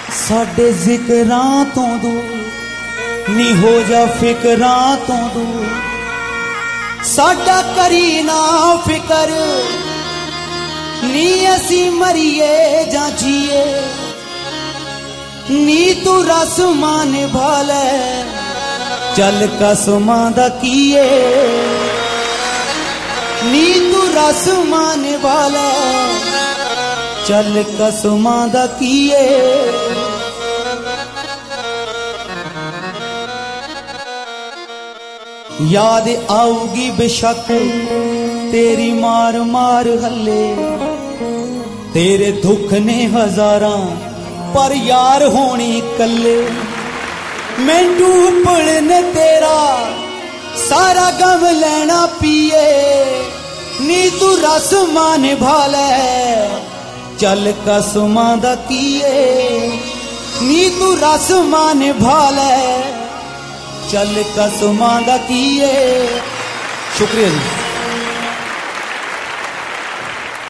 साडे जिकरां तो दूर नी हो जा फिकरां तो दूर साडा करी ना फिकर नी असी मरीए जां जीए नी तू रस्मां निभाले चल कसमां दा कीए नी तू रस्मां निभाले चल कसमां दा कीए याद आऊगी बेशक तेरी मार मार हल्ले तेरे दुख ने हजारां पर यार होनी कल्ले मैनू पड़ने तेरा सारा गम लेना पिए नी तू रस्मां निभा ले चल कसमां दा कीए नी तू रस्मां निभा ले चल कसमां दा कीए। शुक्रिया जी।